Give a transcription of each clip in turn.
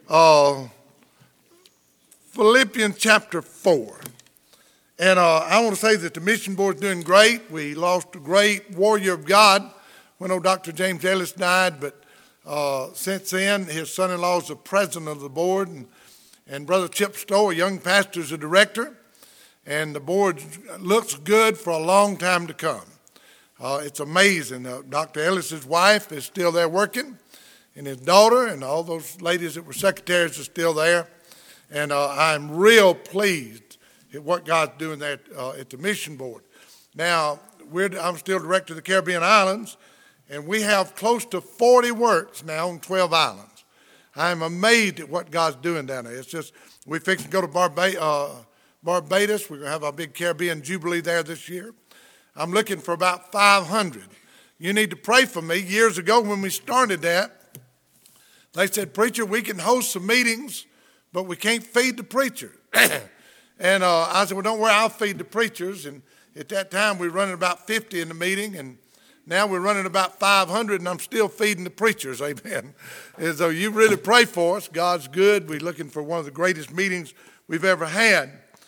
uh, Philippians chapter 4. And I want to say that the mission board is doing great. We lost a great warrior of God when old Dr. James Ellis died, but since then, his son-in-law is the president of the board, and Brother Chip Stowe, a young pastor, is the director, and the board looks good for a long time to come. It's amazing. Dr. Ellis's wife is still there working, and his daughter and all those ladies that were secretaries are still there, and I'm real pleased at what God's doing there at the mission board. Now, I'm still director of the Caribbean Islands, and we have close to 40 works now on 12 islands. I'm amazed at what God's doing down there. It's just, we're fixing to go to Barbados. We're going to have our big Caribbean Jubilee there this year. I'm looking for about 500. You need to pray for me. Years ago when we started that, they said, "Preacher, we can host some meetings, but we can't feed the preachers." And I said, "Well, don't worry, I'll feed the preachers." And at that time, we were running about 50 in the meeting, and now we're running about 500, and I'm still feeding the preachers, amen. And so you really pray for us. God's good. We're looking for one of the greatest meetings we've ever had.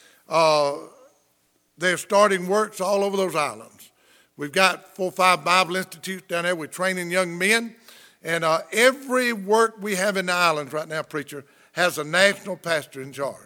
They're starting works all over those islands. We've got 4 or 5 Bible institutes down there. We're training young men. And every work we have in the islands right now, preacher, has a national pastor in charge.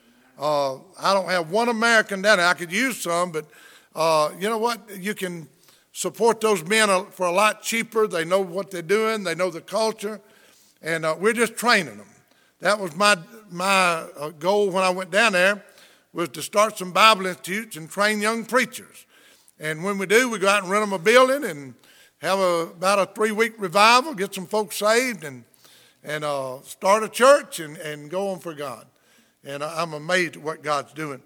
I don't have one American down there. I could use some, but you know what? You can support those men for a lot cheaper. They know what they're doing. They know the culture. And we're just training them. That was my goal when I went down there, was to start some Bible institutes and train young preachers. And when we do, we go out and rent them a building and have about a 3-week revival, get some folks saved, and start a church and go on for God. And I'm amazed at what God's doing.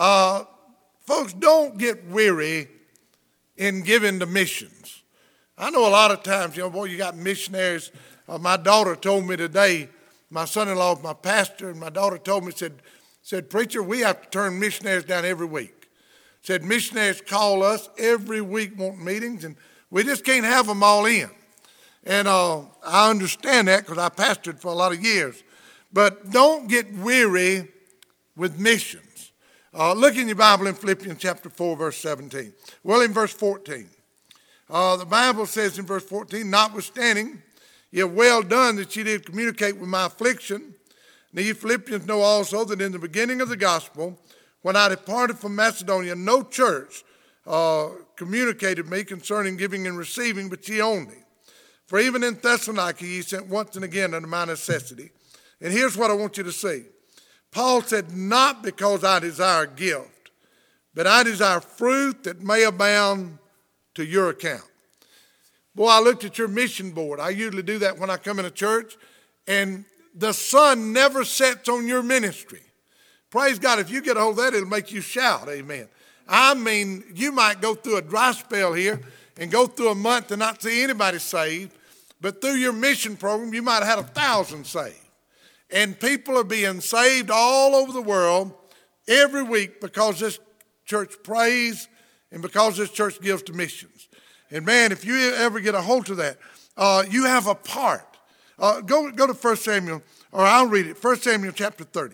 Folks, don't get weary in giving to missions. I know a lot of times, boy, you got missionaries. My daughter told me today, my son-in-law is my pastor, and my daughter told me, said, "Preacher, we have to turn missionaries down every week." Said, missionaries call us every week wanting meetings, and we just can't have them all in. And I understand that because I pastored for a lot of years. But don't get weary with missions. Look in your Bible in Philippians chapter 4, verse 17. Well, in verse 14. The Bible says in verse 14, "Notwithstanding, ye have well done that ye did communicate with my affliction. Now ye Philippians know also that in the beginning of the gospel, when I departed from Macedonia, no church communicated me concerning giving and receiving, but ye only. For even in Thessalonica ye sent once and again unto my necessity." And here's what I want you to see. Paul said, "Not because I desire gift, but I desire fruit that may abound to your account." Boy, I looked at your mission board. I usually do that when I come in a church, and the sun never sets on your ministry. Praise God, if you get a hold of that, it'll make you shout, amen. I mean, you might go through a dry spell here and go through a month and not see anybody saved, but through your mission program, you might have had 1,000 saved. And people are being saved all over the world every week because this church prays and because this church gives to missions. And man, if you ever get a hold of that, you have a part. Go to 1 Samuel, or I'll read it, 1 Samuel chapter 30.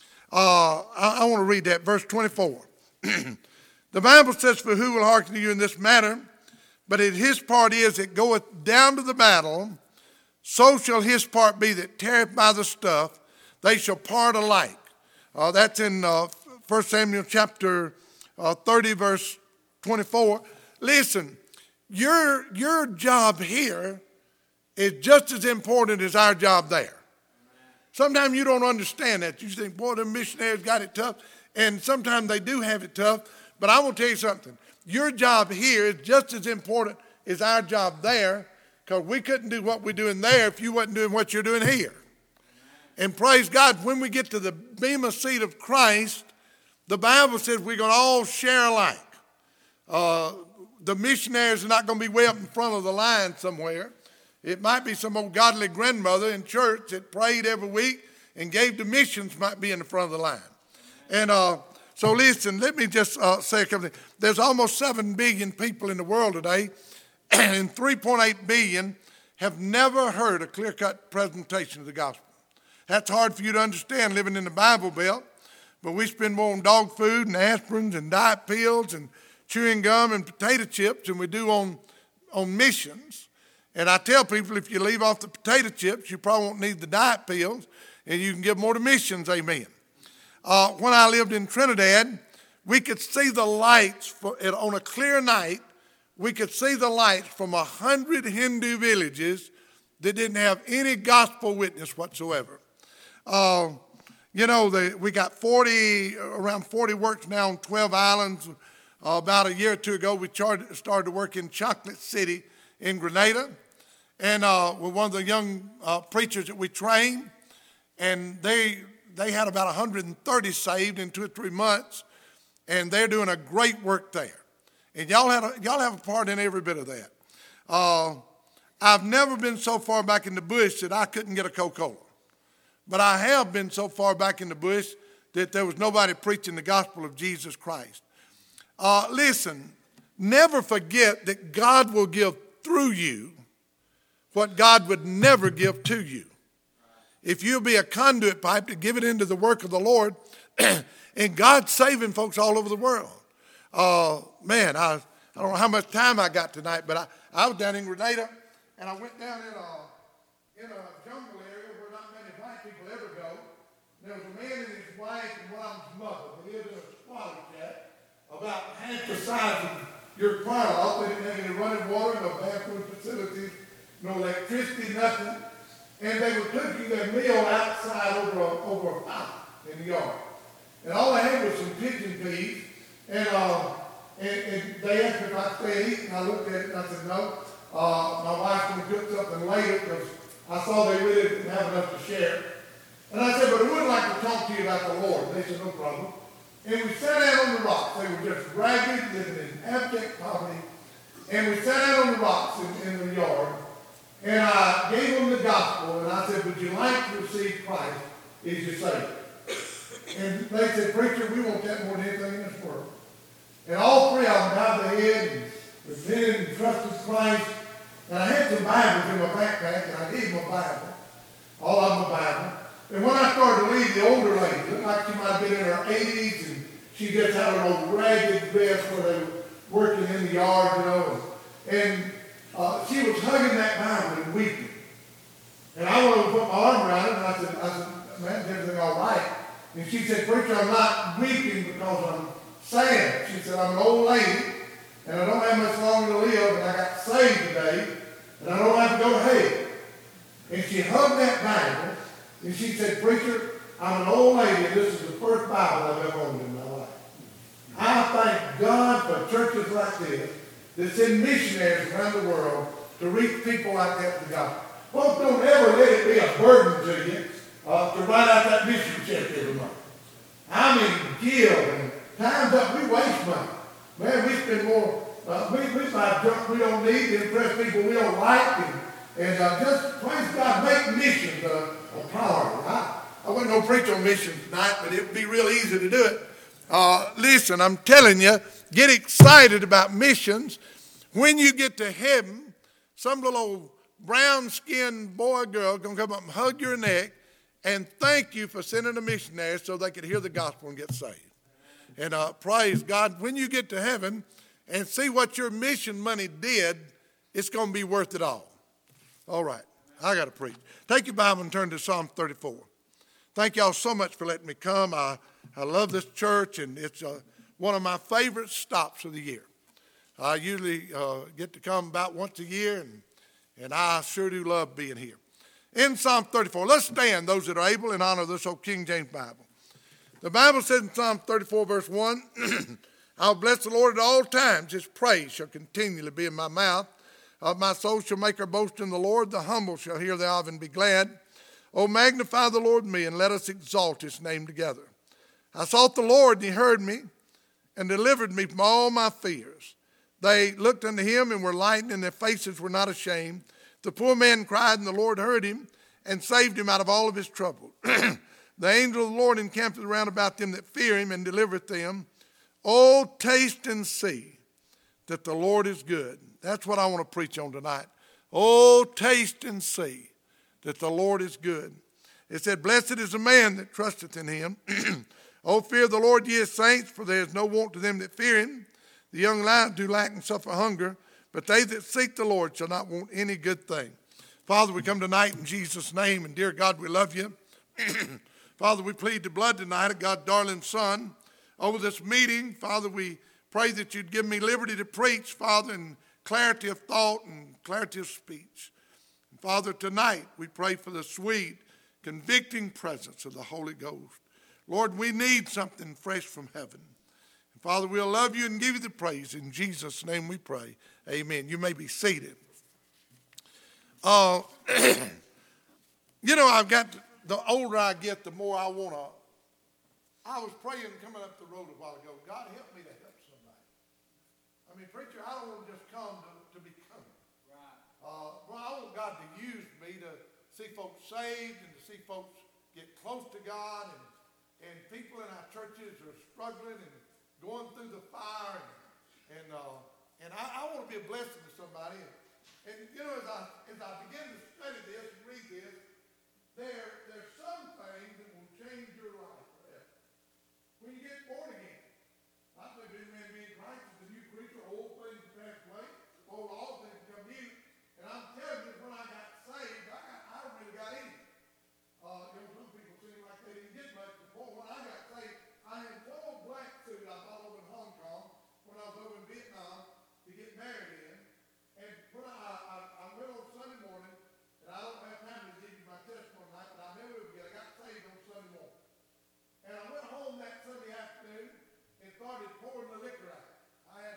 I want to read that, verse 24. The Bible says, "For who will hearken to you in this matter? But his part is that goeth down to the battle, so shall his part be that teareth by the stuff. They shall part alike." That's in 1 Samuel chapter 30, verse 24. Listen, your job here is just as important as our job there. Sometimes you don't understand that. You think, boy, the missionaries got it tough. And sometimes they do have it tough. But I will tell you something. Your job here is just as important as our job there, because we couldn't do what we're doing there if you wasn't doing what you're doing here. And praise God, when we get to the bema seat of Christ, the Bible says we're going to all share alike. The missionaries are not going to be way up in front of the line somewhere. It might be some old godly grandmother in church that prayed every week and gave to missions might be in the front of the line. And so listen, let me just say a couple things. There's almost 7 billion people in the world today, and 3.8 billion have never heard a clear-cut presentation of the gospel. That's hard for you to understand living in the Bible Belt. But we spend more on dog food and aspirins and diet pills and chewing gum and potato chips than we do on missions. And I tell people, if you leave off the potato chips, you probably won't need the diet pills, and you can give more to missions, amen. When I lived in Trinidad, we could see the lights on a clear night. We could see the lights from 100 Hindu villages that didn't have any gospel witness whatsoever. We got around 40 works now on 12 islands. About a year or two ago, we started to work in Chocolate City in Grenada. And we're one of the young preachers that we trained. And they had about 130 saved in 2 or 3 months. And they're doing a great work there. And y'all have a part in every bit of that. I've never been so far back in the bush that I couldn't get a Coca-Cola. But I have been so far back in the bush that there was nobody preaching the gospel of Jesus Christ. Listen, never forget that God will give through you what God would never give to you. If you'll be a conduit pipe to give it into the work of the Lord, and God's saving folks all over the world. I don't know how much time I got tonight, but I was down in Grenada, and I went down in a jungle area where not many black people ever go. There was a man and his wife and one of them's mother. They lived in a squatty shack about half the size of your choir loft. They didn't have any running water, no bathroom facilities, no electricity, nothing. And they were cooking their meal outside over a pot in the yard. And all they had was some pigeon peas. And they asked me if I'd stay and eat, and I looked at it and I said, no. My wife's going to cook something later because I saw they really didn't have enough to share. And I said, but I would like to talk to you about the Lord. They said, no problem. And we sat out on the rocks. They were just ragged, living in abject poverty. And we sat out on the rocks in the yard. And I gave them the gospel, and I said, would you like to receive Christ as your Savior? And they said, preacher, we want that more than anything in this world. And all three of them bowed their head and repented and trusted Christ. And I had some Bibles in my backpack, and I gave them a Bible, all of them a Bible. And when I started to leave, the older lady, looked like she might have been in her 80s, and she just had an old ragged vest where they were working in the yard, And she was hugging that Bible and weeping. And I wanted to put my arm around her, and I said, man, is everything all right? And she said, preacher, I'm not weeping because I'm sad. She said, I'm an old lady, and I don't have much longer to live, and I got saved today, and I don't have to go to hell. And she hugged that Bible, and she said, preacher, I'm an old lady, and this is the first Bible I've ever owned in my life. I thank God for churches like this that send missionaries around the world to reach people like that with the gospel. Folks, don't ever let it be a burden to you to write out that mission check every month. I mean, give, and time's up, we waste money. Man, we spend more, we buy junk we don't need to impress people we don't like, and just, praise God, make missions a priority. I wouldn't go preach on missions tonight, but it would be real easy to do it. Listen, I'm telling you, get excited about missions. When you get to heaven, some little old brown-skinned boy or girl is going to come up and hug your neck and thank you for sending a missionary so they could hear the gospel and get saved. And praise God, when you get to heaven and see what your mission money did, it's going to be worth it all. All right, I got to preach. Take your Bible and turn to Psalm 34. Thank y'all so much for letting me come. I love this church, and it's one of my favorite stops of the year. I usually get to come about once a year, and I sure do love being here. In Psalm 34, let's stand, those that are able, in honor of this old King James Bible. The Bible says in Psalm 34, verse 1, I'll bless the Lord at all times. His praise shall continually be in my mouth. My soul shall make her boast in the Lord. The humble shall hear thereof and be glad. Oh, magnify the Lord with me, and let us exalt his name together. I sought the Lord, and he heard me, and delivered me from all my fears. They looked unto him and were lightened, and their faces were not ashamed. The poor man cried, and the Lord heard him, and saved him out of all of his trouble. The angel of the Lord encampeth round about them that fear him, and delivereth them. Oh, taste and see that the Lord is good. That's what I want to preach on tonight. Oh, taste and see that the Lord is good. It said, blessed is the man that trusteth in him. O fear the Lord, ye his saints, for there is no want to them that fear him. The young lions do lack and suffer hunger, but they that seek the Lord shall not want any good thing. Father, we come tonight in Jesus' name, and dear God, we love you. Father, we plead the blood tonight of God's darling Son over this meeting. Father, we pray that you'd give me liberty to preach, Father, and clarity of thought and clarity of speech. And Father, tonight we pray for the sweet, convicting presence of the Holy Ghost. Lord, we need something fresh from heaven. And Father, we'll love you and give you the praise. In Jesus' name we pray. Amen. You may be seated. I've got, the older I get, the more I want to. I was praying coming up the road a while ago, God, help me to help somebody. I mean, preacher, I don't want to just come to be coming. Right. I want God to use me to see folks saved and to see folks get close to God. And people in our churches are struggling and going through the fire. And I want to be a blessing to somebody. And as I begin to study this and read this, there's some things that will change your life forever. When you get born again, I believe this man being Christ is a new creature, old things pass away, all things become new. And I'm telling you, when I got saved, I really got in. Some people seem like they didn't get much before. When I got saved, I had one old black suit I bought over in Hong Kong when I was over in Vietnam to get married in. And when I went on Sunday morning, and I don't have time to give you my testimony tonight, but I never will forget. I got saved on Sunday morning. And I went home that Sunday afternoon and started pouring the liquor out. I had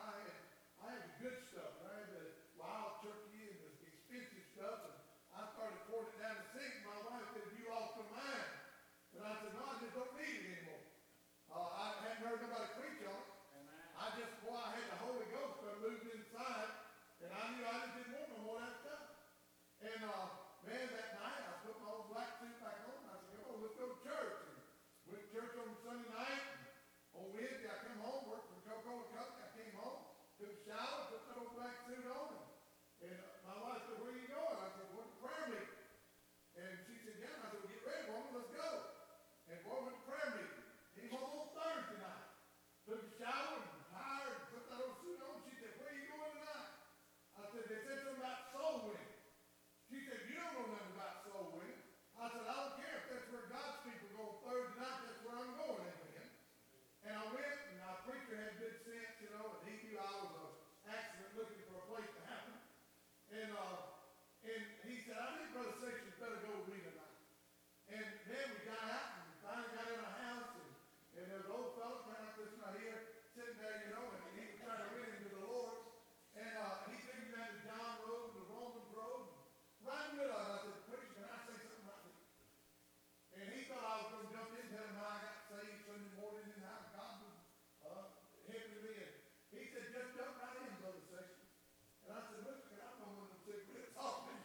the good stuff. I had the wild turkey and the expensive stuff. And I started pouring it down the sink. My wife said, you lost your mind. And I said, no, I just don't need it anymore. I hadn't heard nobody preach on it. I had the Holy Ghost that moved inside. And I knew I just didn't want no more of that stuff. And that night I put my old black suit back on. I said, oh, let's go to church. And went to church on Sunday night. And on Wednesday I come home, worked for the Coca-Cola Company. I came home, took a shower, put that old black suit on. And my wife said, where are you going? I said, we're to prayer meeting. And she said, yeah. I said, well, get ready, woman, let's go. And boy, went to prayer meeting. Came home on Thursday night. Took a shower and tired and put that old suit on. She said, where are you going tonight? I said, they said something about soul winning. She said, you don't know nothing about soul winning. I said, I don't care if that's where God's people go Thursday night, that's where I'm going. Amen. And I went, and our preacher had good sense, and he knew I was an accident looking for a place to happen. And he said, I think Brother Sexton better go with me tonight. And then we got out and finally got in our house, and there was an old fellow kind of this right here, sitting there, and he was trying to win into the Lord. And he took me down to John Road, the Romans Road. Right in the middle of it, I said, preacher, can I say something about this? And he thought I was going to jump in and tell him how I got saved Sunday morning and how God was helping me. And he said, just jump right in, Brother Sexton. And I said, look, I don't want them cigarettes off me.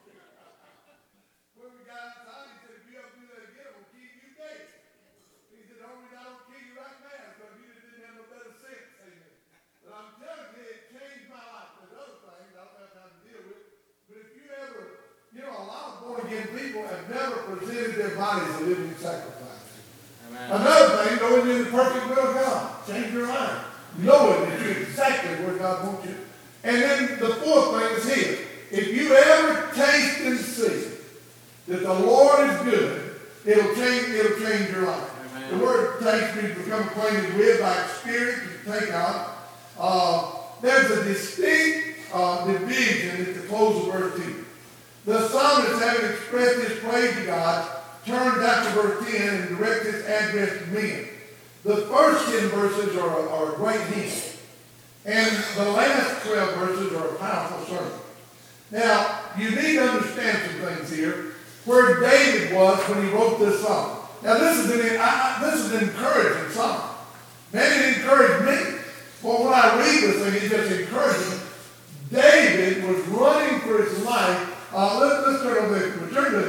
When we got outside, he said, if you ever do that again, we'll kill you dead. He said, the only reason I don't kill you right now is because you didn't have no better sense. Amen. But I'm telling you, it changed my life. There's other things I don't have time to deal with. But if you ever, a lot of born-again people have never presented their bodies a living sacrifice. Amen. Another thing, knowing you're the perfect will of God. Change your life. Knowing that you're exactly where God wants you. And then the fourth thing is here. If you ever taste and see that the Lord is good, it'll change your life. Amen. The word taste means become acquainted with by experience and take out. There's a distinct division at the close of verse 10. The psalmist, having expressed his praise to God, turns out to verse 10 and directs his address to men. The first 10 verses are a great hint. And the last 12 verses are a powerful sermon. Now, you need to understand some things here. Where David was when he wrote this psalm. Now, this is an encouraging psalm. Man, it encouraged me. Well, when I read this thing, it just encouraged me. David was running for his life. Let's turn over there.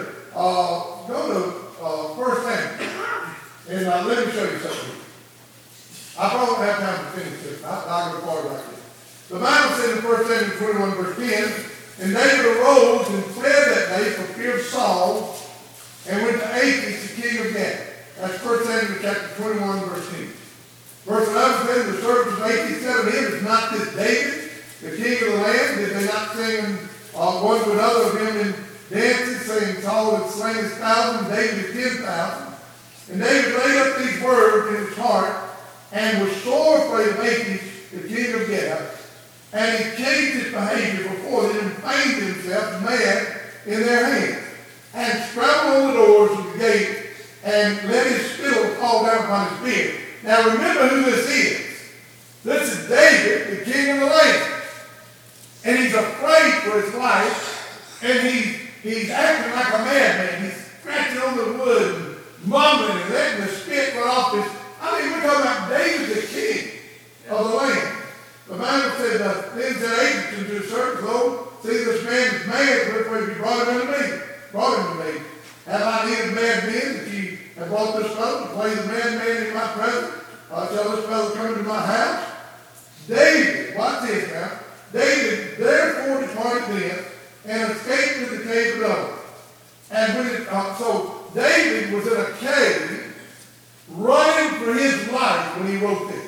Go to 1 Samuel. And let me show you something. I probably won't have time to finish this. I'll go forward like this. The Bible says in 1 Samuel 21, verse 10, and David arose and fled that day for fear of Saul, and went to Achish, the king of Gath. That's 1 Samuel chapter 21, verse 10. Verse 11 says, the servants of Achish said of him, is not this David, the king of the land? Did they not sing one to another of him in dances, saying, Saul had slain his 1,000, David his 10,000? And David laid up these words in his heart, and was sore afraid of Achish, the king of Gath. And he changed his behavior before them, and feigned himself mad in their hands, and scrambled on the doors of the gate, and let his spittle fall down upon his beard. Now remember who this is. This is David, the king of the land. And he's afraid for his life, and he's acting like a madman. He's scratching on the wood, and mumbling, and letting the spit run off his. I mean, we're talking about David, the king of the land. The Bible said, then said Achish unto his servants, Lo, see this man is mad, wherefore you brought him unto me. Have I needed mad men that ye have brought this fellow to play the madman in my presence? Shall this fellow come to my house? David, watch this now. David therefore departed thence, and escaped to the cave of Adullam. And when so David was in a cave, running for his life when he wrote this.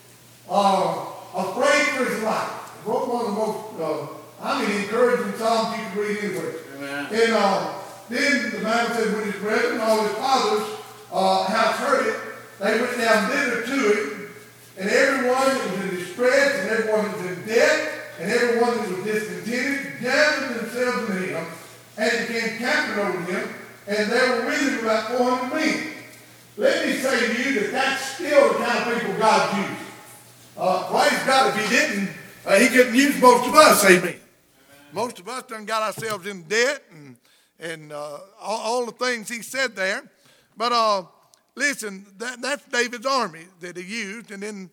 Afraid for his life. He wrote one of the most, encouraging Psalms you can read anywhere. Amen. And then the Bible said when his brethren and all his fathers house heard it, they went down thither to him, and everyone that was in distress, and everyone that was in debt, and everyone that was discontented, gathered themselves to him, and became captain over him, and there were with him about 400 men. Let me say to you that that's still the kind of people God used. Praise God, if he didn't, he couldn't use most of us, amen. Amen. Most of us done got ourselves in debt and all the things he said there. But listen, that's David's army that he used. And then,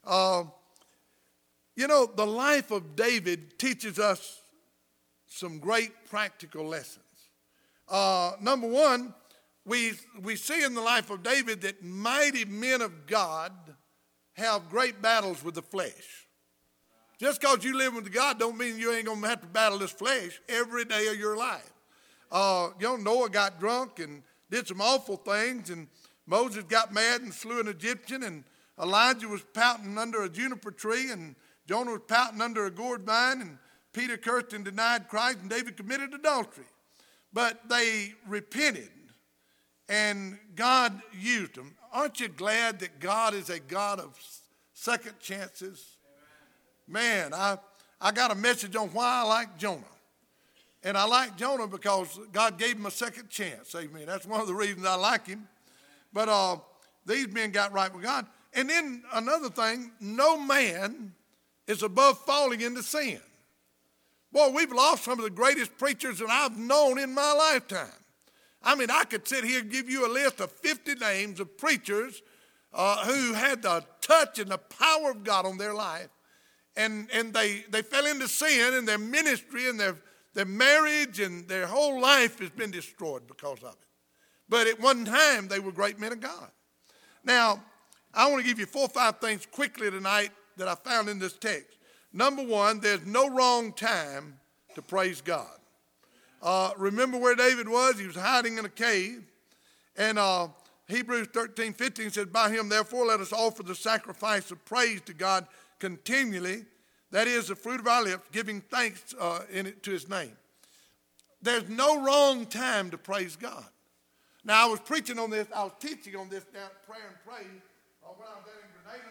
the life of David teaches us some great practical lessons. Number one, we see in the life of David that mighty men of God have great battles with the flesh. Just because you live with God don't mean you ain't going to have to battle this flesh every day of your life. Noah got drunk and did some awful things, and Moses got mad and slew an Egyptian, and Elijah was pouting under a juniper tree, and Jonah was pouting under a gourd vine, and Peter cursed and denied Christ, and David committed adultery. But they repented, and God used them. Aren't you glad that God is a God of second chances? Amen. Man, I got a message on why I like Jonah. And I like Jonah because God gave him a second chance. Amen. That's one of the reasons I like him. But these men got right with God. And then another thing, no man is above falling into sin. Boy, we've lost some of the greatest preachers that I've known in my lifetime. I could sit here and give you a list of 50 names of preachers who had the touch and the power of God on their life. And they fell into sin, and their ministry and their marriage and their whole life has been destroyed because of it. But at one time, they were great men of God. Now, I want to give you 4 or 5 things quickly tonight that I found in this text. Number one, there's no wrong time to praise God. Remember where David was? He was hiding in a cave. And Hebrews 13:15 says, by him, therefore, let us offer the sacrifice of praise to God continually. That is the fruit of our lips, giving thanks to his name. There's no wrong time to praise God. Now, I was teaching on this down at Prayer and Praise when I was down in Grenada.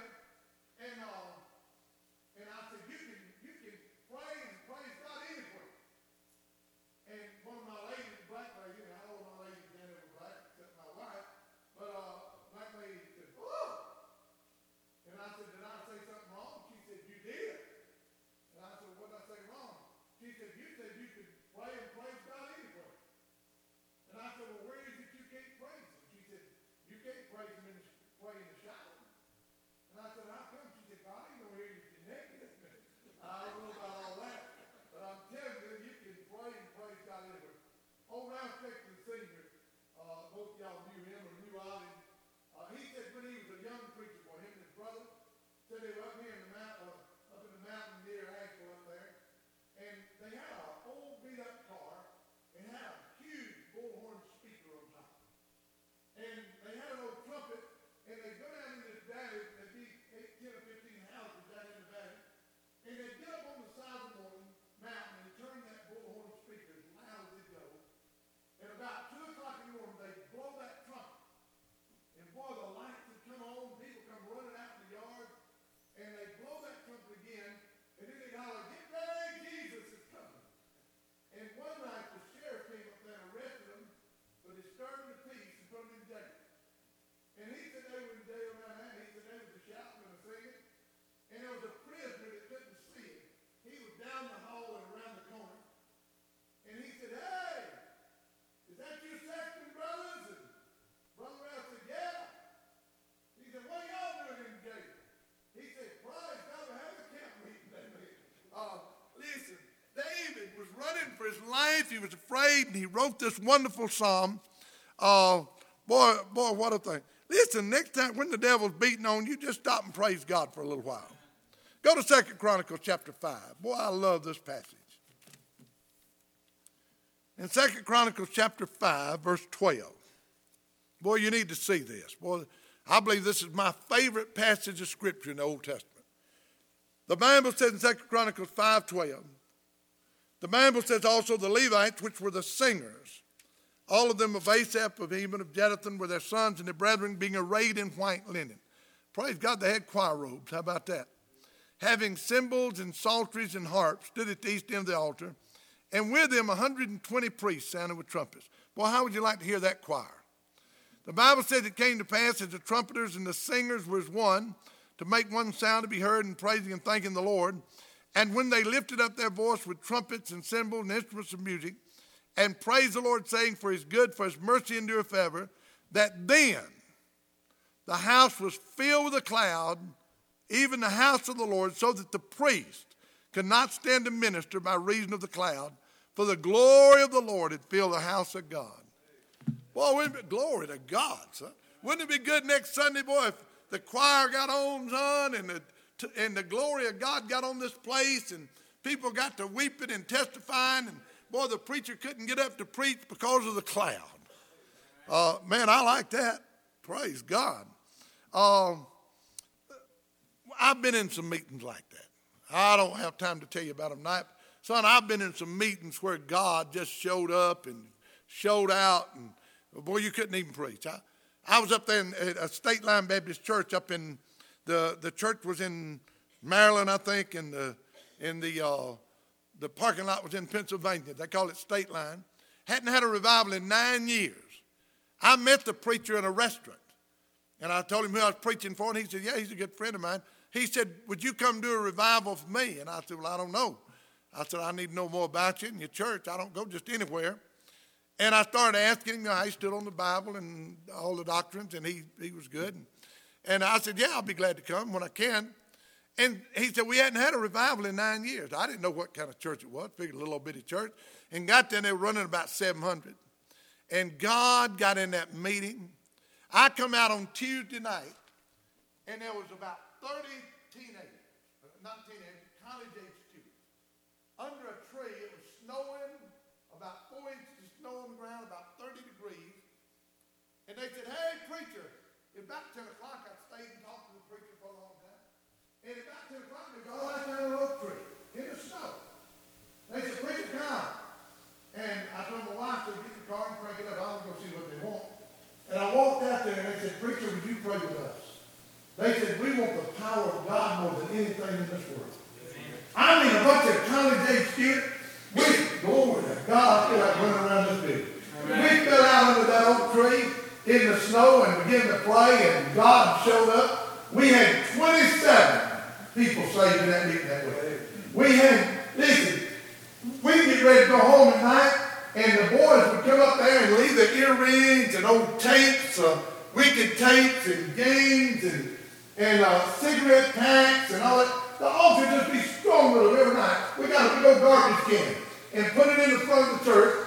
And I said, you can pray and praise God anywhere. And one of my ladies, black lady, and all of my ladies down there were black, except my wife, but black lady said, oh! And I said, did I say something wrong? She said, you did. And I said, what did I say wrong? She said you could pray and praise God anywhere. And I said, well, where is it you can't praise him? She said, you can't praise him pray in the shower. And I said, how come? She said, God life. He was afraid, and he wrote this wonderful psalm. Boy, what a thing. Listen, next time when the devil's beating on you, just stop and praise God for a little while. Go to 2 Chronicles chapter 5. Boy, I love this passage. In 2 Chronicles chapter 5, verse 12. Boy, you need to see this. Boy, I believe this is my favorite passage of Scripture in the Old Testament. The Bible says in 2 Chronicles 5:12, the Bible says also the Levites, which were the singers, all of them of Asaph, of Heman, of Jeduthun, were their sons and their brethren, being arrayed in white linen. Praise God, they had choir robes. How about that? Having cymbals and psalteries and harps, stood at the east end of the altar, and with them 120 priests sounding with trumpets. Boy, how would you like to hear that choir? The Bible says it came to pass as the trumpeters and the singers was one, to make one sound to be heard in praising and thanking the Lord. And when they lifted up their voice with trumpets and cymbals and instruments of music, and praised the Lord, saying, for his good, for his mercy endureth forever, that then the house was filled with a cloud, even the house of the Lord, so that the priest could not stand to minister by reason of the cloud, for the glory of the Lord had filled the house of God. Boy, wouldn't it be glory to God, son? Wouldn't it be good next Sunday, boy, if the choir got on, son, and the glory of God got on this place, and people got to weeping and testifying, and boy, the preacher couldn't get up to preach because of the cloud. Man, I like that. Praise God. I've been in some meetings like that. I don't have time to tell you about them tonight. Son, I've been in some meetings where God just showed up and showed out, and boy, you couldn't even preach. I was up there at a State Line Baptist Church up in the church was in Maryland, I think, and the parking lot was in Pennsylvania. They call it State Line. Hadn't had a revival in 9 years. I met the preacher in a restaurant, and I told him who I was preaching for, and he said, yeah, he's a good friend of mine. He said, would you come do a revival for me? And I said, well, I don't know. I said, I need to know more about you and your church. I don't go just anywhere. And I started asking him how he stood on the Bible and all the doctrines, and he was good. And I said, yeah, I'll be glad to come when I can. And he said, we hadn't had a revival in 9 years. I didn't know what kind of church it was. Figured a little old bitty church. And got there, and they were running about 700. And God got in that meeting. I come out on Tuesday night, and there was about 30 teenagers, not teenagers, college-age students. Under a tree, it was snowing, about 4 inches of snow on the ground, about 30 degrees. And they said, hey, preacher, it's about 10 o'clock. I stayed and talked to the preacher for a long time. And about 10 o'clock, they go right down the oak tree in the snow. They said, preacher, come. And I told my wife to get the car and crank it up. I was going to see what they want. And I walked out there, and they said, preacher, would you pray with us? They said, we want the power of God more than anything in this world. I mean, a bunch of college-age students, glory to God, I feel like running around this building. We fell out under that oak tree in the snow and began to pray, and God showed up. We had 27 people saved in that meeting that way. We had, listen, we'd get ready to go home at night, and the boys would come up there and leave their earrings and old tapes, wicked tapes and games and cigarette packs and all that. The altar just be strong with them every night. We got a big old garbage can and put it in the front of the church.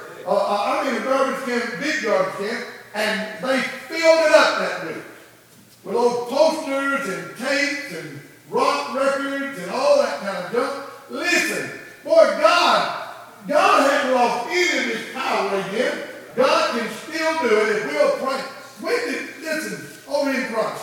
A garbage can, big garbage can, and they filled it up that week with old posters and tapes and rock records and all that kind of junk. Listen, boy, God hadn't lost any of his power again. God can still do it if we'll pray. Listen, over in Christ.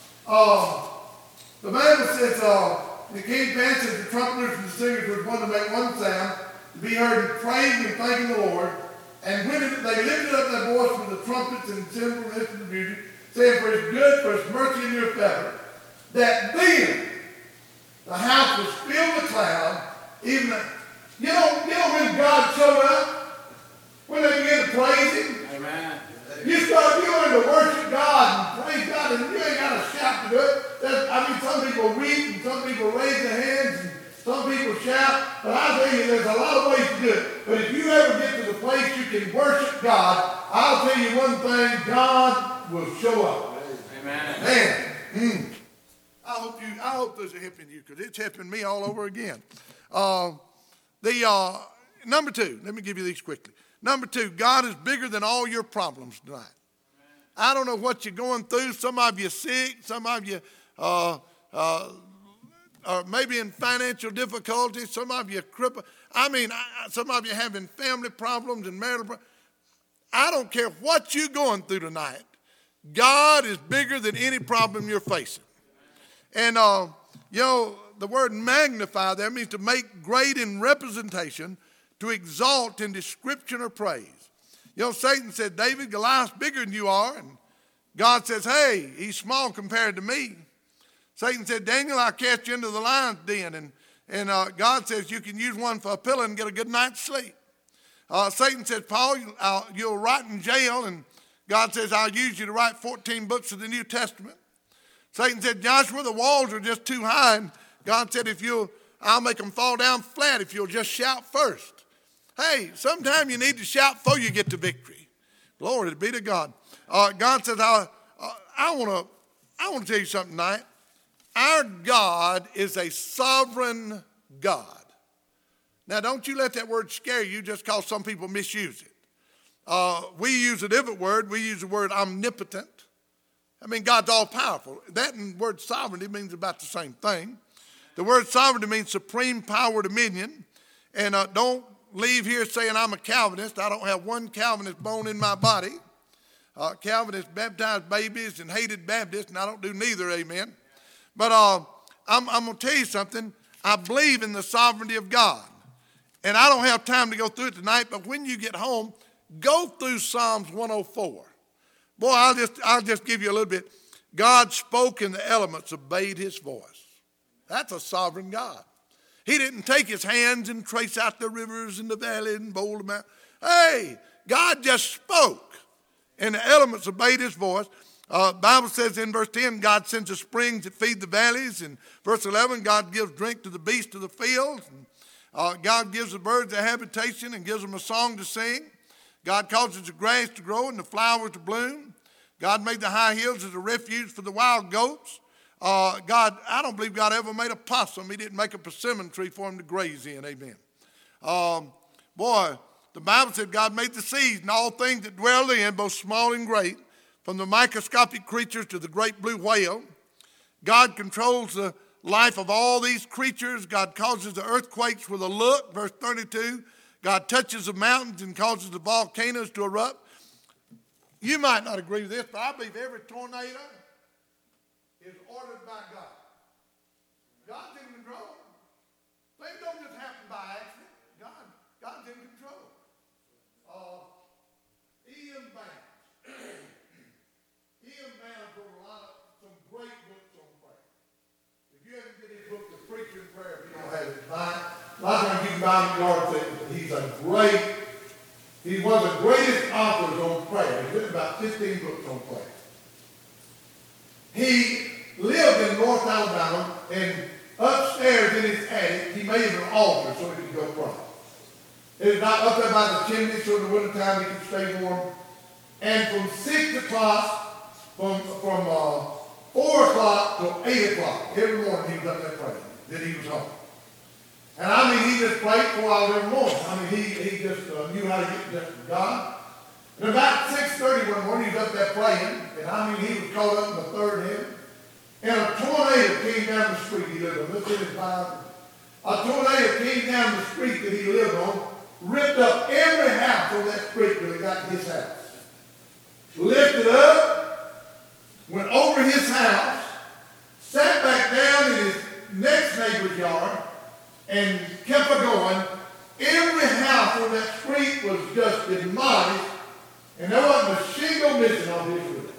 The Bible says, the king passes the trumpeters and the singers was one to make one sound, to be heard in praising and thanking the Lord. And when they lifted up their voice with the trumpets and cymbals and instruments of music, saying, for his good, for his mercy and your favor, that then the house was filled with cloud, even you know when God showed up? When they began to praise him? Amen. You learn to worship God and praise God, and you ain't got to shout to do it. Some people weep, and some people raise their hands, and some people shout. But I tell you, there's a lot of ways to do it. But if you ever get to the place you can worship God, I'll tell you one thing, God will show up. Amen. Man, I hope this is helping you, because it's helping me all over again. Number two, let me give you these quickly. Number two, God is bigger than all your problems tonight. I don't know what you're going through. Some of you sick. Some of you are maybe in financial difficulty. Some of you crippled. Some of you having family problems and marital problems. I don't care what you're going through tonight. God is bigger than any problem you're facing. And, the word magnify there means to make great in representation, to exalt in description or praise. Satan said, David, Goliath's bigger than you are. And God says, hey, he's small compared to me. Satan said, Daniel, I'll cast you into the lion's den. And God says, you can use one for a pillow and get a good night's sleep. Satan says, Paul, you'll rot in jail. And God says, I'll use you to write 14 books of the New Testament. Satan said, Joshua, the walls are just too high. And God said, I'll make them fall down flat if you'll just shout first. Hey, sometime you need to shout before you get to victory. Glory be to God. God says, I want to tell you something tonight. Our God is a sovereign God. Now, don't you let that word scare you just because some people misuse it. We use a different word. We use the word omnipotent. God's all powerful. That and the word sovereignty means about the same thing. The word sovereignty means supreme power, dominion. And don't leave here saying I'm a Calvinist. I don't have one Calvinist bone in my body. Calvinists baptized babies and hated Baptists, and I don't do neither, amen. But I'm going to tell you something. I believe in the sovereignty of God. And I don't have time to go through it tonight, but when you get home, go through Psalms 104. Boy, I'll just give you a little bit. God spoke and the elements obeyed his voice. That's a sovereign God. He didn't take his hands and trace out the rivers and the valley and bowl them out. Hey, God just spoke and the elements obeyed his voice. Bible says in verse 10, God sends the springs that feed the valleys. In verse 11, God gives drink to the beasts of the fields. And, God gives the birds a habitation and gives them a song to sing. God causes the grass to grow and the flowers to bloom. God made the high hills as a refuge for the wild goats. I don't believe God ever made a possum. He didn't make a persimmon tree for him to graze in. Amen. The Bible said God made the seas and all things that dwell therein, both small and great, from the microscopic creatures to the great blue whale. God controls the life of all these creatures. God causes the earthquakes with a look. Verse 32, God touches the mountains and causes the volcanoes to erupt. You might not agree with this, but I believe every tornado is ordered by God. God's in control. Things don't just happen by accident. God's in control. Ian Banks. Ian Banks wrote some great books on prayer. If you haven't get his book, The Preacher in Prayer, if you don't have it tonight, a lot of times you can buy him yard sales. He's one of the greatest authors on prayer. He's written about 15 books on prayer. He lived in North Alabama, and upstairs in his attic, he made an altar so he could go pray. It was not up there by the chimney, so in the wintertime he could stay warm. And from 6 o'clock, from 4 o'clock to 8 o'clock, every morning he was up there praying. Then he was home. And he just prayed 4 hours every morning. He just knew how to get just to God. And about 6:30 one morning, he was up there praying. And he was caught up in the third heaven. And a tornado came down the street he lived on. Look at his Bible. A tornado came down the street that he lived on, ripped up every house on that street till it got to his house. Lifted up, went over his house, sat back down in his next neighbor's yard, and kept on going. Every house on that street was just demolished, and there wasn't a shingle missing on his roof.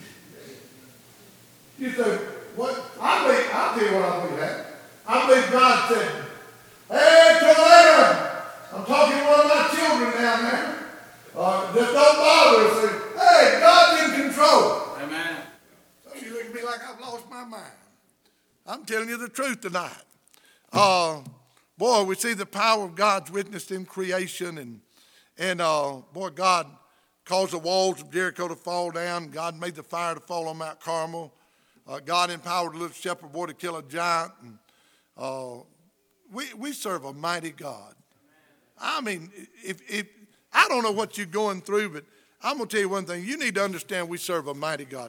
You say, what? I'll tell you what I believe that. I believe God said, hey, tornado, I'm talking to one of my children down there. Just don't bother us. Hey, God's in control. Amen. Some of you look at me like I've lost my mind. I'm telling you the truth tonight. We see the power of God's witness in creation. And God caused the walls of Jericho to fall down. God made the fire to fall on Mount Carmel. God empowered a little shepherd boy to kill a giant. And we serve a mighty God. I mean, if I don't know what you're going through, but I'm going to tell you one thing. You need to understand we serve a mighty God.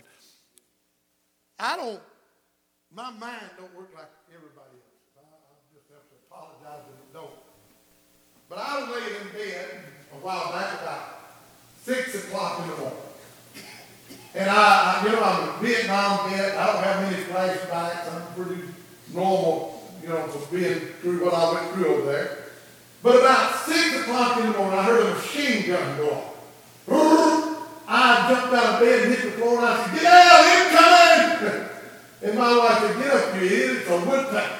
My mind don't work like everybody else. I just have to apologize if it don't. But I was laying in bed a while back about 6 o'clock in the morning. And I'm a Vietnam vet. I don't have many flashbacks. I'm pretty normal, for being through what I went through over there. But about 6 o'clock in the morning, I heard a machine gun go off. I jumped out of bed and hit the floor, and I said, "Get out, incoming!" And my wife said, "Get up, you idiot, it's a woodpecker."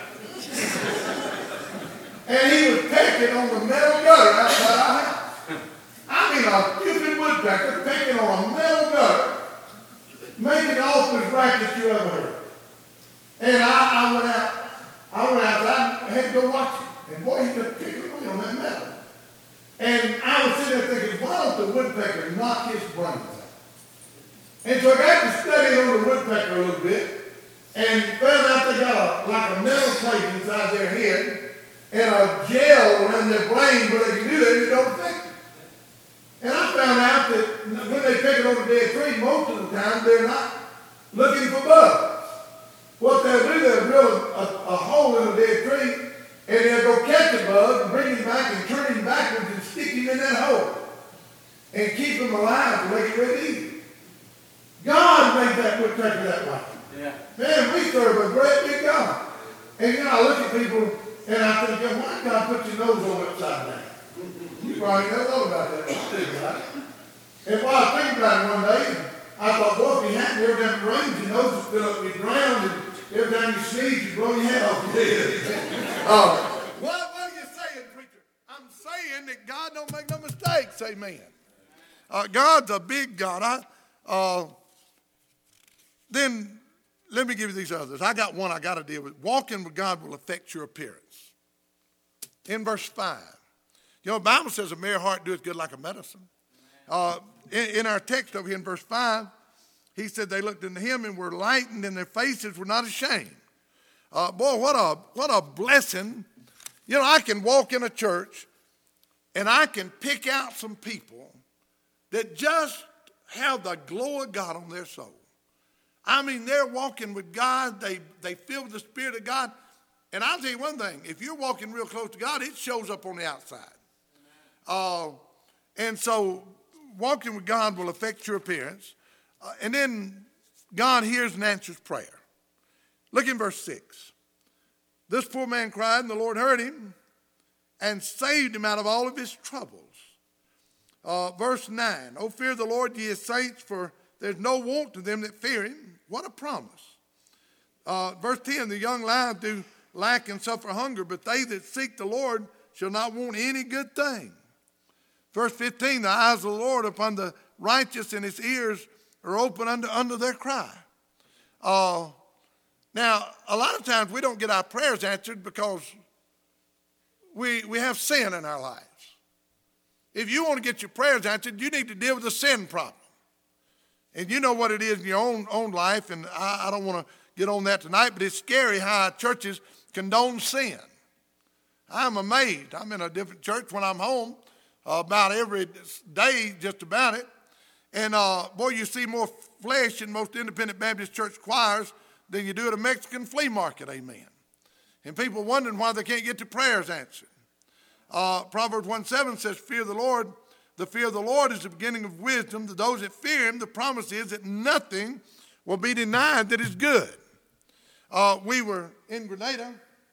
And he was pecking on the metal gutter outside our house. I mean, a stupid woodpecker pecking on a metal gutter, making the awfulest racket you ever heard. And I went outside, I had to go watch him. And boy, he just picked away on that metal. And I was sitting there thinking, why don't the woodpecker knock his brains out? And so I got to study on the woodpecker a little bit, and found out they got like a metal plate inside their head, and a gel around their brain, but they can do that, it don't affect them. And I found out that when they pick it on a dead tree, most of the time they're not looking for bugs. What they'll do, they'll drill a hole in a dead tree, and they'll go catch a bug and bring him back and turn him backwards and stick him in that hole and keep him alive till they get ready to eat him. God made that woodpecker that way. Yeah. Man, we serve a great big God. And I look at people and I think, why did God put your nose on upside down? You probably never thought about that. And while I think about it one day, I thought, boy, if you had every time it rains, your nose is filled up with ground, and every time you sneeze, you blow your head off your head. What are you saying, preacher? I'm saying that God don't make no mistakes, amen. God's a big God. Then let me give you these others. I got one I got to deal with. Walking with God will affect your appearance. In verse 5. The Bible says a merry heart doeth good like a medicine. In our text over here in verse 5, he said they looked into him and were lightened and their faces were not ashamed. Boy, what a blessing. I can walk in a church and I can pick out some people that just have the glow of God on their soul. I mean, they're walking with God. They feel the Spirit of God. And I'll tell you one thing. If you're walking real close to God, it shows up on the outside. And so walking with God will affect your appearance. And then God hears and answers prayer. Look in verse 6. This poor man cried, and the Lord heard him and saved him out of all of his troubles. Verse 9. Oh, fear the Lord, ye his saints, for there's no want to them that fear him. What a promise. Verse 10. The young lions do lack and suffer hunger, but they that seek the Lord shall not want any good thing. Verse 15. The eyes of the Lord upon the righteous, and his ears are open under their cry. Now, a lot of times we don't get our prayers answered because we have sin in our lives. If you want to get your prayers answered, you need to deal with the sin problem. And you know what it is in your own life, and I don't want to get on that tonight, but it's scary how churches condone sin. I'm amazed. I'm in a different church when I'm home about every day, just about it. And, boy, you see more flesh in most independent Baptist church choirs than you do at a Mexican flea market, amen. And people wondering why they can't get their prayers answered. Proverbs 1:7 says, fear the Lord. The fear of the Lord is the beginning of wisdom. To those that fear him, the promise is that nothing will be denied that is good. We were in Grenada.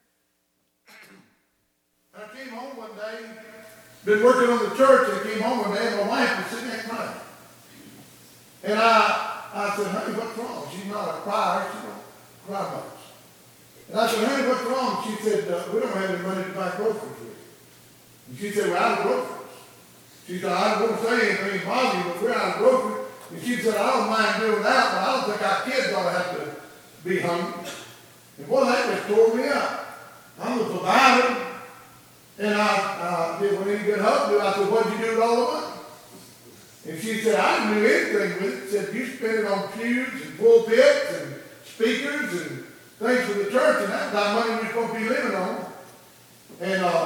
I came home one day, been working on the church, and came home one day, and my wife was sitting there crying. And I said, honey, what's wrong? She's not a crier. She don't cry much. And I said, honey, what's wrong? She said, we don't have any money to buy groceries with. And she said, we're out of groceries. She said, I don't want to say anything to bother you, but we're out of groceries. And she said, I don't mind doing that, but I don't think our kids ought to have to be hungry. And boy, that just tore me up. I'm a provider. And I did what any good husband do. I said, what'd you do with all the money? And she said, I didn't do anything with it. She said, you spent it on pews and pulpits and speakers and things for the church, and that's not money we're supposed to be living on. And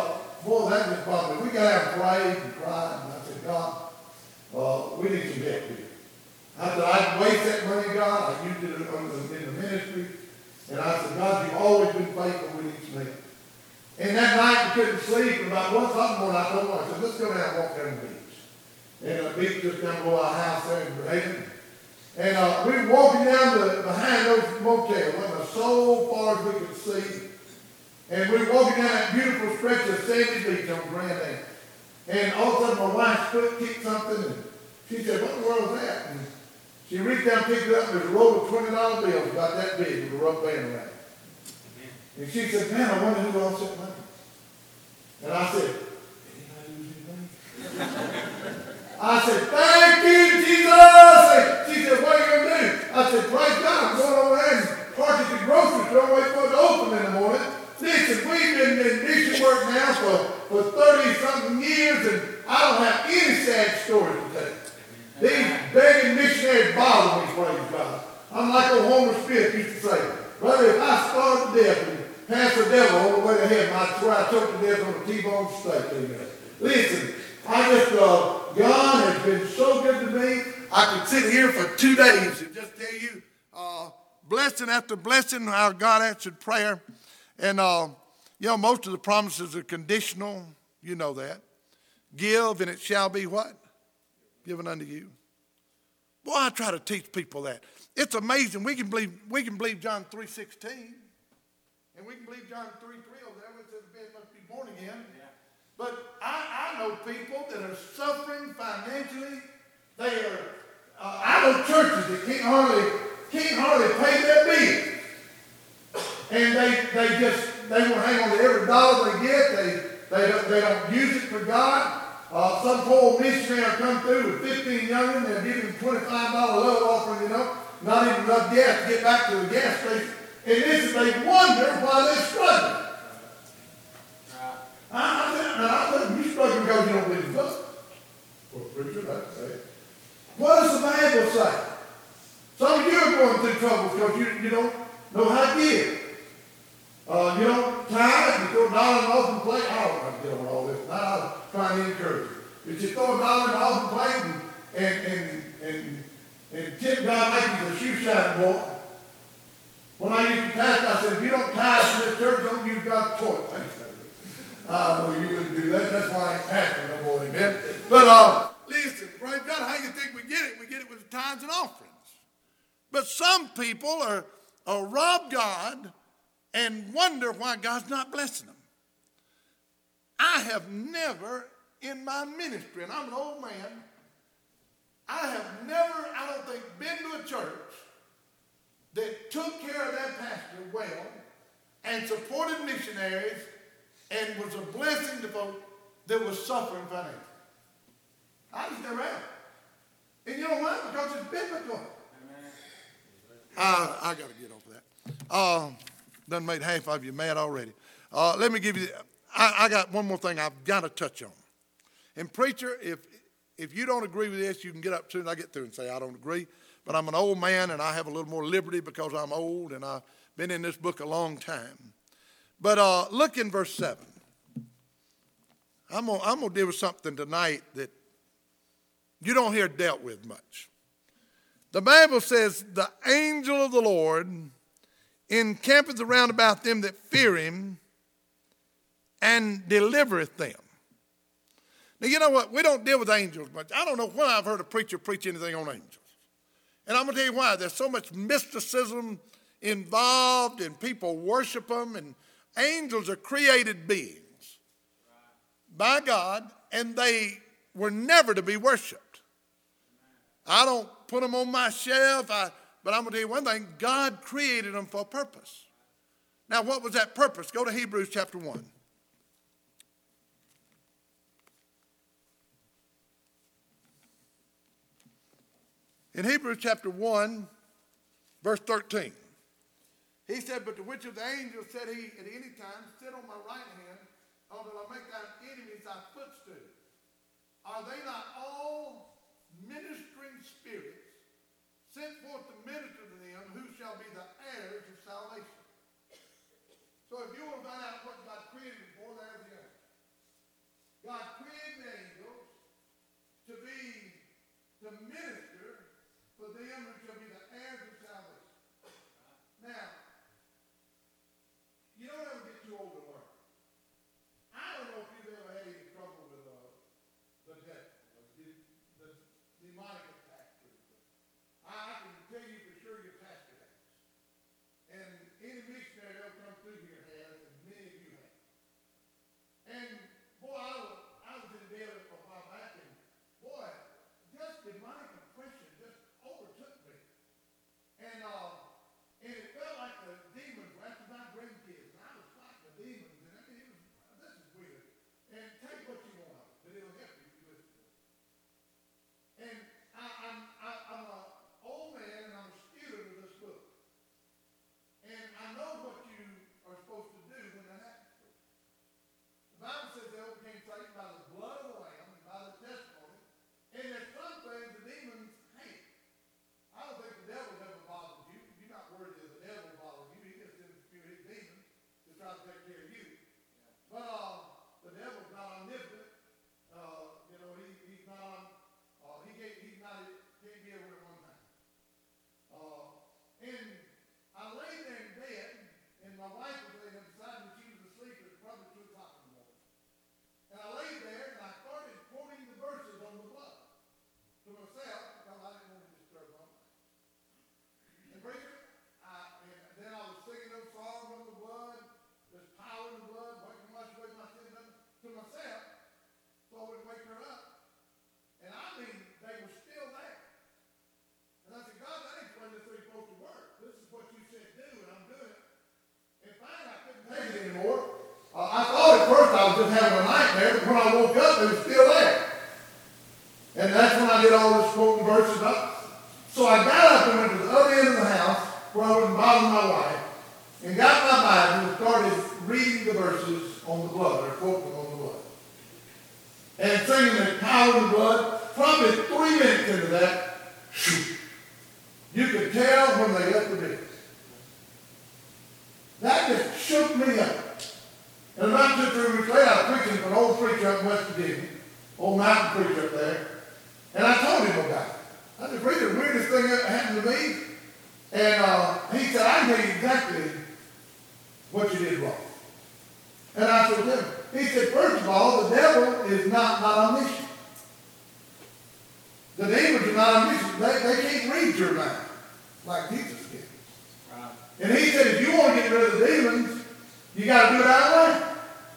boy, that just bothered me. We got out and prayed and cried, and I said, God, we need some help here. I said, I'd waste that money, God. I used it in the ministry. And I said, God, you've always been faithful. We need some help. And that night we couldn't sleep. And about 1 o'clock in the morning, I told him, I said, let's go down and walk down the beach. And the beach just down below our house there in Braden. And we were walking down behind those motels. Wasn't a soul far as we could see. And we were walking down that beautiful stretch of sandy beach on Grand Avenue. And all of a sudden my wife's foot kicked something. And she said, what in the world is that? And she reached down and picked it up, and there's a roll of $20 bills about that big with a rubber band around it. And she said, man, I wonder who lost that money. And I said, did I lose any money? I said, thank you, Jesus. She said, what are you going to do? I said, praise God, I'm going over there and park at the grocery store and wait for it to open in the morning. Listen, we've been in mission work now for 30-something years, and I don't have any sad stories to tell. These begging missionaries bother me, praise God. I'm like old Homer Smith used to say, brother, if I starve to death and pass the devil all the way to heaven, I swear I choked to death on a T-bone steak. Amen. Listen, God has been so good to me. I could sit here for 2 days and just tell you blessing after blessing how God answered prayer. And, most of the promises are conditional. You know that. Give and it shall be what? Given unto you. Boy, I try to teach people that. It's amazing. We can believe John 3:16. And we can believe John 3:3 over there, which says the man must be born again. Yeah. But I know people that are suffering financially. They are, I know churches that can't hardly pay their bills. And they will hang on to every dollar they get. They don't use it for God. Some poor missionary come through with 15 young'uns and give him $25 love offering, not even enough gas to get back to the gas station. And they wonder why they're struggling. I said, you struggling because you don't believe in God. Well, preacher, that's it. What does the Bible say? Some of you are going through trouble because you don't know how to give. You don't tithe, you throw $1 in the offering plate. I don't know how to get over all this. I was trying to encourage you. But you throw $1 in the offering plate and tip God like he's a shoe shine boy. When I used to pastor, I said, if you don't tithe in this church, don't use God's toilet. I know you wouldn't do that. That's why I ain't pastoring no more, amen. But listen, praise God, how you think we get it? We get it with tithes and offerings. But some people are rob God and wonder why God's not blessing them. I have never in my ministry, and I'm an old man, I have never, I don't think, been to a church that took care of that pastor well and supported missionaries and was a blessing to folks that was suffering financially. I just never have. And you know why? Because it's biblical. I got to get off of that. Done made half of you mad already. Let me give you, I got one more thing I've got to touch on. And preacher, if you don't agree with this, you can get up soon as I get through and say, I don't agree. But I'm an old man and I have a little more liberty because I'm old and I've been in this book a long time. But look in verse 7. I'm gonna deal with something tonight that you don't hear dealt with much. The Bible says, the angel of the Lord encampeth around about them that fear him and delivereth them. Now, you know what? We don't deal with angels much. I don't know when I've heard a preacher preach anything on angels. And I'm going to tell you why. There's so much mysticism involved and people worship them. And angels are created beings by God, and they were never to be worshiped. I don't put them on my shelf, but I'm going to tell you one thing. God created them for a purpose. Now, what was that purpose? Go to Hebrews chapter 1. In Hebrews chapter 1, verse 13, he said, but to which of the angels said he at any time, sit on my right hand until I make thine enemies thy footstool? Are they not all ministering spirits sent forth to minister to them who shall be the heirs of salvation? So if you want to find out what God created for, there's the answer. I was just having a nightmare, but when I woke up, it was still there. And that's when I did all this quoting verses up. So I got up and went to the other end of the house where I wouldn't bother my wife and got my Bible and started reading the verses on the blood, or quoting on the blood. And singing the power of the blood. Probably 3 minutes into that, you could tell when they left the business. That just shook me up. And about 2 or 3 weeks later, I was preaching for an old preacher up in West Virginia, old mountain preacher up there, and I told him about it. I said, "Preacher, the weirdest thing that happened to me." And he said, "I can tell you exactly what you did wrong." And I said, "Yeah." He said, "First of all, the devil is not omniscient. The demons are not omniscient. They can't read your mind like Jesus did." Right. And he said, if you want to get rid of the demons, you got to do it our way.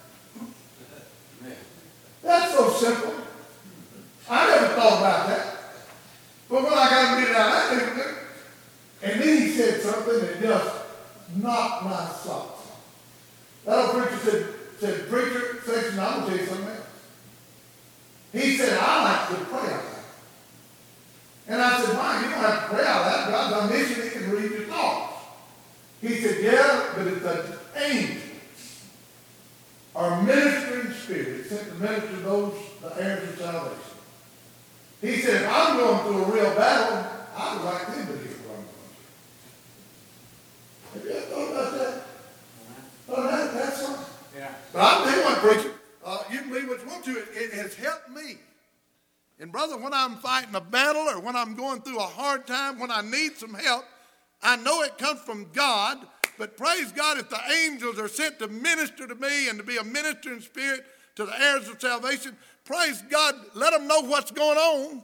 That's so simple. I never thought about that. But when I got to get it out, I didn't do it. And then he said something that just knocked my socks off. That old preacher said, "Preacher, section, I'm going to tell you something else." He said, "I like to pray out loud." And I said, "Mike, you don't have to pray out loud. God's omniscient, he can read your thoughts." He said, "Yeah, but it's an angel, our ministering spirit, sent to minister to those, the heirs of salvation." He said, "If I'm going through a real battle, I would like them to hear what I'm going through." Have you ever thought about that? Oh, that's something. Yeah. But I'll tell you what, preacher, you can believe what you want to. It has helped me. And brother, when I'm fighting a battle or when I'm going through a hard time, when I need some help, I know it comes from God. But praise God, if the angels are sent to minister to me and to be a ministering spirit to the heirs of salvation, praise God, let them know what's going on.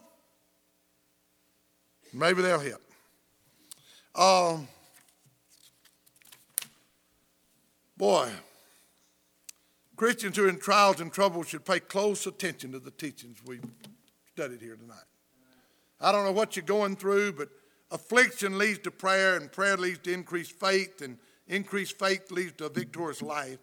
Maybe they'll help. Boy, Christians who are in trials and trouble should pay close attention to the teachings we've studied here tonight. I don't know what you're going through, but affliction leads to prayer, and prayer leads to increased faith, and increased faith leads to a victorious life.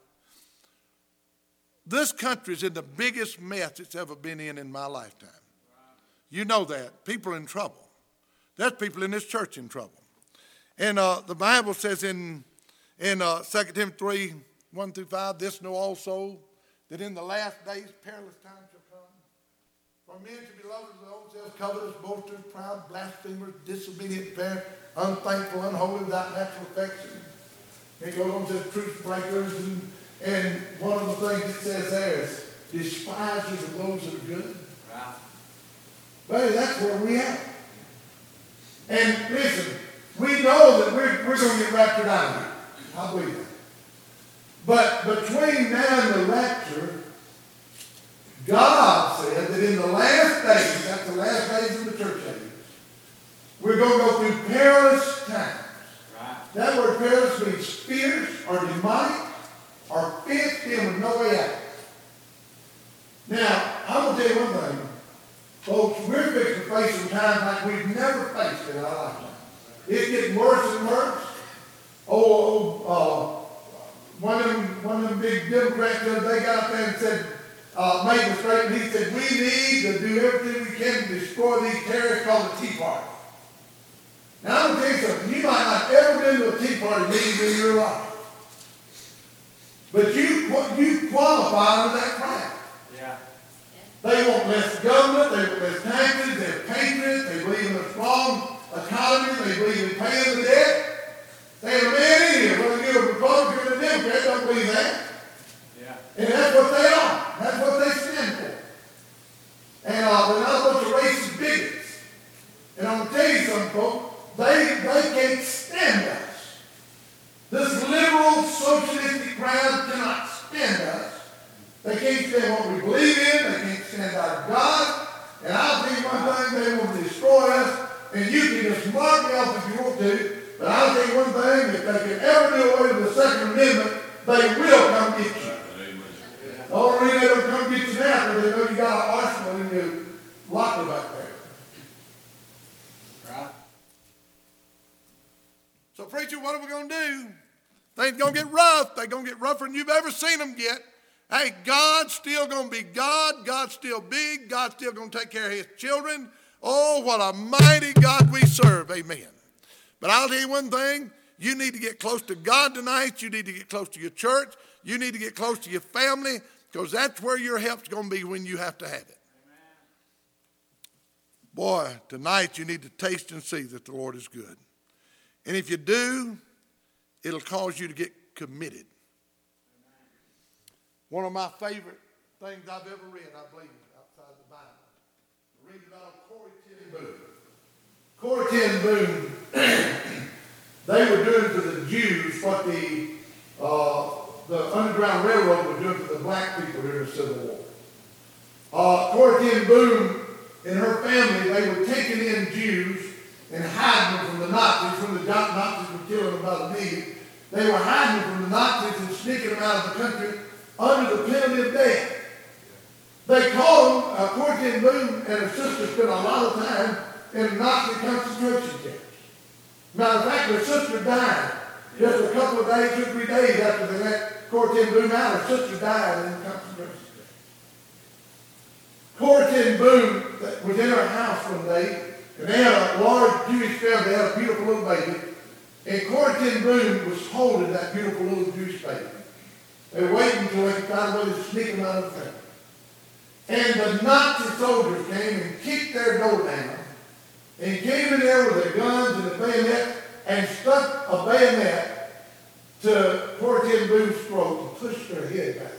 This country's in the biggest mess it's ever been in my lifetime. You know that. People are in trouble. There's people in this church in trouble. And the Bible says in 2 Timothy 3, 1 through 5, "This know also, that in the last days perilous times shall come. For men shall be lovers of their own selves, covetous, boasters, proud, blasphemers, disobedient parents, unthankful, unholy, without natural affection." It goes on to the truth breakers, and one of the things it says there is despisers of those that are good. Wow. Buddy, that's where we are. And listen, we know that we're going to get raptured out of here. I believe that. But between now and the rapture, God said that in the last days, that's the last days of the church age, we're going to go through perilous times. Right. That word perilous means fierce or demonic or fenced in with no way out. Now, I'm going to tell you one thing. Folks, we're fixing to face some times like we've never faced in our lifetime. It's getting worse and worse. One of them big Democrats the other day got up there and said, made a statement. He said, "We need to do everything we can to destroy these terrorists called the Tea Party." Now, I'm going to tell you something. You might not ever been to a Tea Party meeting in your life. But you qualify under that crowd. Yeah. They want less government. They want less taxes. They're patriots. They believe in a strong economy. They believe in paying the debt. They have a man in here, whether you're a Republican or a Democrat, don't believe that. Yeah. And that's what they are. That's what they stand for. And they're not a bunch of racist bigots. And I'm going to tell you something, folks. They can't stand us. This liberal, socialistic crowd cannot stand us. They can't stand what we believe in. They can't stand our God. And I'll tell you one thing, they want to destroy us. And you can just mark me off if you want to. But I'll tell you one thing, if they can ever do away with the Second Amendment, they will come get you. The only reason they don't come get you now is because they know you got an arsenal in your locker back there. Right? So, preacher, what are we going to do? Things going to get rough. They're going to get rougher than you've ever seen them get. Hey, God's still going to be God. God's still big. God's still going to take care of his children. Oh, what a mighty God we serve. Amen. But I'll tell you one thing. You need to get close to God tonight. You need to get close to your church. You need to get close to your family, because that's where your help's going to be when you have to have it. Boy, tonight you need to taste and see that the Lord is good. And if you do, it'll cause you to get committed. One of my favorite things I've ever read, I believe, outside the Bible. Read about Corrie ten Boom. Corrie ten Boom, they were doing to the Jews what the Underground Railroad was doing to the black people during the Civil War. Corrie ten Boom and her family, they were taking in Jews and hiding them from the Nazis. When the Nazis were killing them by the million, they were hiding them from the Nazis and sneaking them out of the country under the penalty of death. They called them, Corrie ten Boom and her sister spent a lot of time in Nazi concentration camps. Matter of fact, her sister died just a couple of days, 2 or 3 days after they let Corrie ten Boom out. Her sister died in the concentration camp. Corrie ten Boom was in her house one day, and they had a large Jewish family. They had a beautiful little baby. And Corrie ten Boom was holding that beautiful little Jewish baby. They were waiting until they could find a way to sneak him out of the family. And the Nazi soldiers came and kicked their door down and came in there with their guns and a bayonet and stuck a bayonet to Corrie ten Boom's throat and pushed her head back.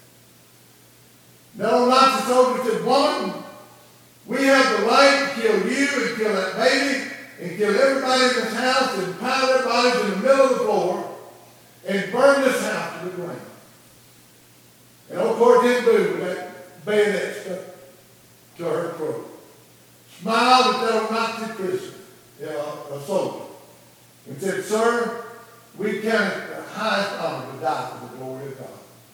The old Nazi soldier said, "Woman, we have the right to kill you and kill that baby and kill everybody in this house and pile their bodies in the middle of the floor and burn this house to the ground." And old Corrie ten Boom with that bayonet stuck to her throat smiled at that old Nazi prisoner, a soldier, and said, "Sir, we count it the highest honor to die for the glory of God."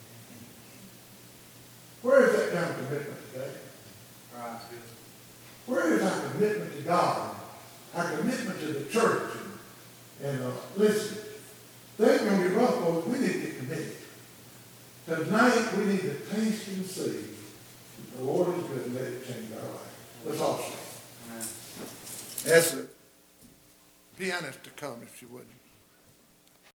Where is that kind of commitment today? Where is our commitment to God? Our commitment to the church? And listen, things are going to be rough, folks. We need to get committed. Tonight, we need to taste and see that the Lord is good and let it change our life. Let's all sing. Ask the pianist to come, if she would.